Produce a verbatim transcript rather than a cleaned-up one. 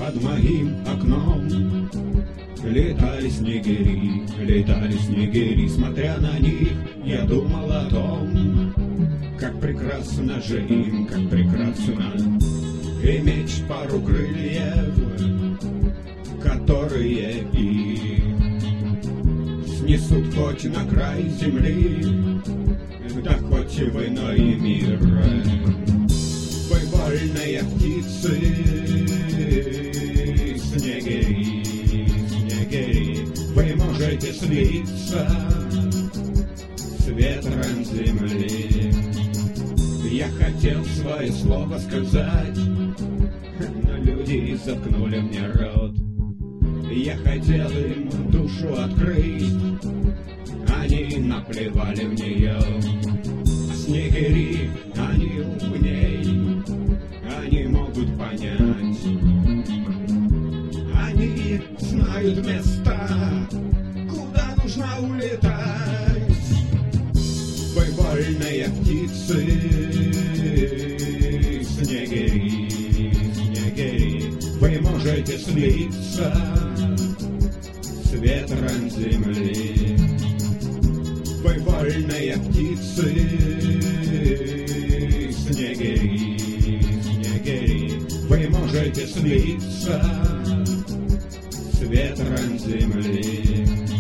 под моим окном летали снегири, летали снегири. Смотря на них, я думал о том, как прекрасно же им, как прекрасно иметь пару крыльев, которые и снесут хоть на край земли, да хоть и в иной мир. Вы вольные птицы, снегири, снегири, вы можете слиться с ветром земли. Я хотел свое слово сказать, но люди заткнули мне рот. Я хотел им душу открыть, они наплевали в нее. Снегири, они умней, они могут понять. Они знают места, куда нужно улетать. Вы вольные птицы, снегири, снегири, вы можете слиться с ветром земли. Вы вольные птицы, снегири, снегири, вы можете слиться с ветром земли.